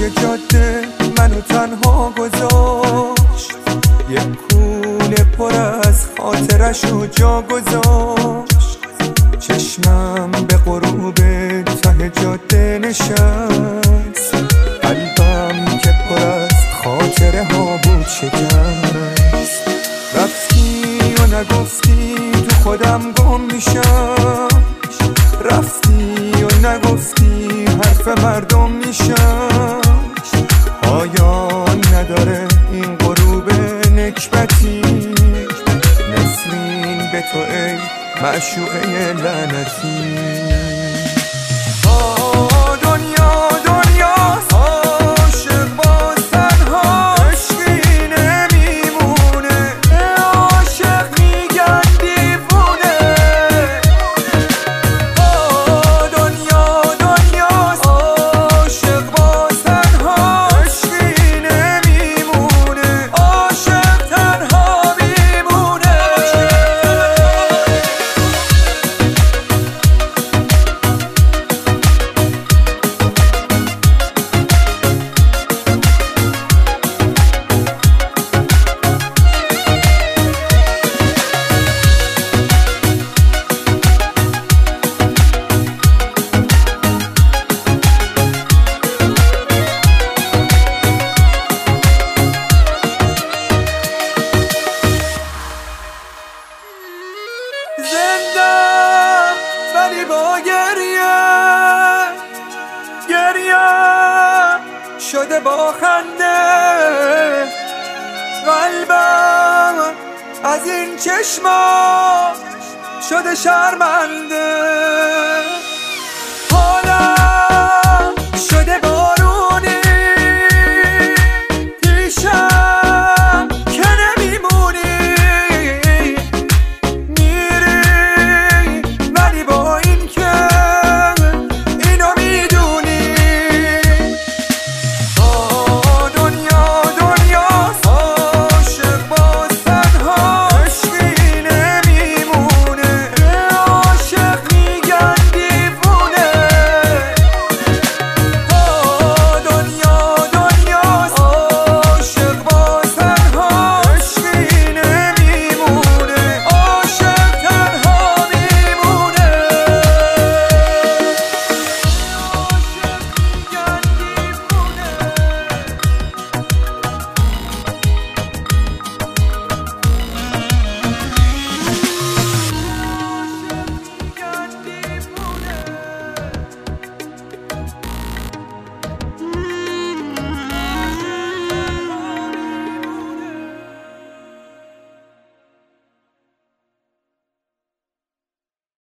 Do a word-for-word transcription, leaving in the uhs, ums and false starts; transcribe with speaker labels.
Speaker 1: توی جاده منو تنها گذاشت، یه کوله پر از خاطرشو جا گذاشت. چشمم به غروب ته جاده نشست، قلبم که پر از خاطره ها بود شکست. رفتی و نگفتی تو خودم گم میشم، رفتی و نگفتی حرف مردم میشم. پایان نداره این غروب نکبتی، نسرین به تو ای معشوقه لعنتی.
Speaker 2: زندم ولی با گریه، گریه شده با خنده. قلبم از این چشما شده شرمنده. حال